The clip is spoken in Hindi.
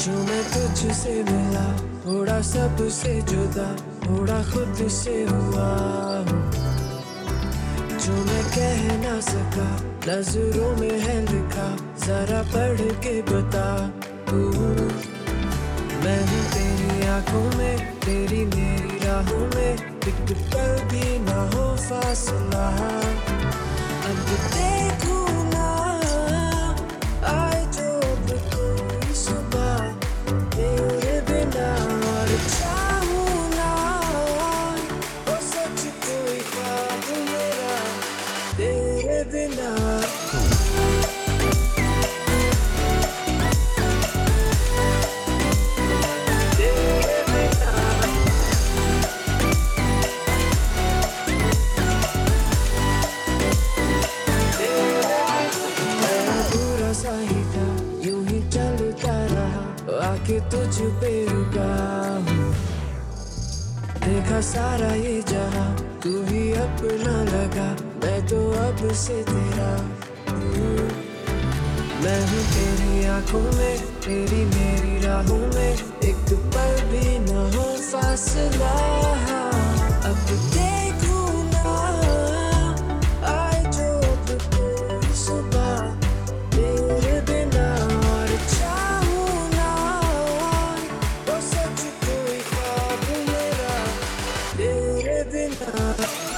जो मैं तुझसे मिला, थोड़ा सबसे जुदा, थोड़ा खुद से हुआ हूँ। जो मैं कह ना सका, नजरों में है लिखा, जरा पढ़ के बता तू। मैं हूँ तेरी आंखों में, तेरी मेरी राहों में, एक पल भी ना हो फासला। अब देखूं ना आए जो अब कोई सुबह तेरे बिना, और चाहूं ना वो सच कोई ख्वाब मेरा तेरे बिना। सा ही था, यूं ही चलता रहा, आके तुझ पे रुका हूँ। देखा सारा ये जहां, तू ही अपना लगा, मैं तो अब से तेरा हूँ। मैं हूँ तेरी आंखों में, तेरी मेरी राहों में, एक पल भी न हो फासला। अब देखूं ना आए जो अब कोई सुबह तेरे बिना, और चाहूं ना वो सच कोई ख्वाब मेरा तेरे बिना।